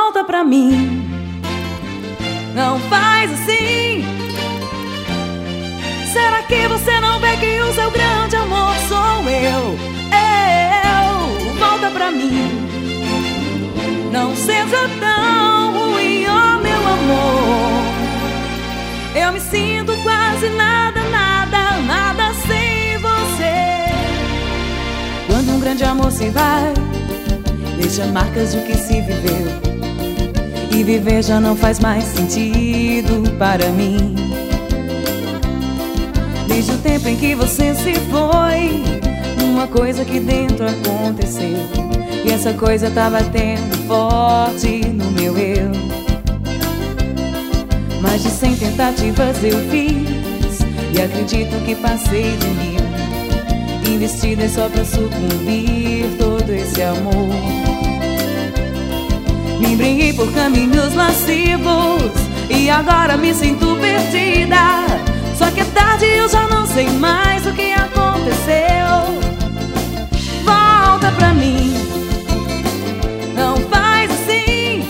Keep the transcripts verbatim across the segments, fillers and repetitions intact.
volta pra mim. Não faz assim. Será que você não vê que o seu grande amor sou eu? Eu, volta pra mim. Não seja tão ruim, oh meu amor. Eu me sinto quase nada, nada, nada sem você. Quando um grande amor se vai, deixa marcas do que se viveu. E viver já não faz mais sentido para mim. Desde o tempo em que você se foi, uma coisa aqui dentro aconteceu. E essa coisa tá batendo forte no meu eu. Mais de cem tentativas eu fiz, e acredito que passei de mil. Investida só pra sucumbir todo esse amor. Me embrenhei por caminhos lascivos, e agora me sinto perdida. Só que é tarde e eu já não sei mais o que aconteceu. Volta pra mim. Não faz assim.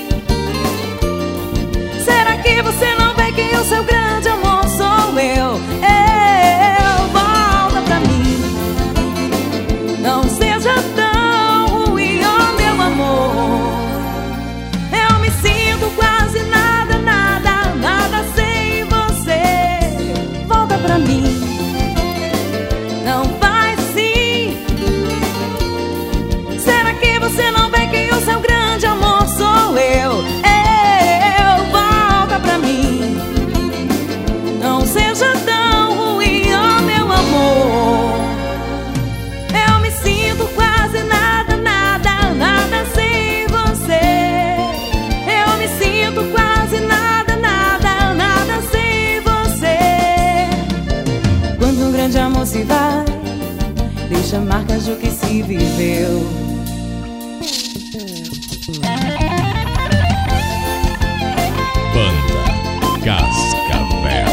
Será que você não vê que o seu grande amor sou eu? Eu, volta pra mim. Não seja tão ruim, oh meu amor. Eu me sinto quase nada, nada, nada sem você. Volta pra mim. Não faz assim. Será que você não vê que o seu grande amor sou eu? Eu, volta pra mim. Não seja tão ruim, oh meu amor. Eu me sinto quase nada, nada, nada sem você. Eu me sinto quase nada, nada, nada sem você. Quando um grande amor se vai, deixa marcas do que se viveu. Banda Cascavel.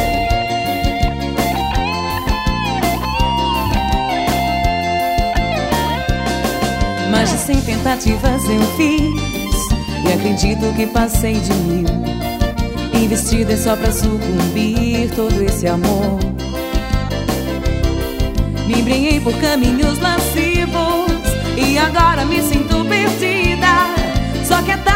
Mais de cem tentativas eu fiz, e acredito que passei de mil. Investida só pra sucumbir todo esse amor. Me embrenhei por caminhos lascivos, e agora me sinto perdida. Só que é tarde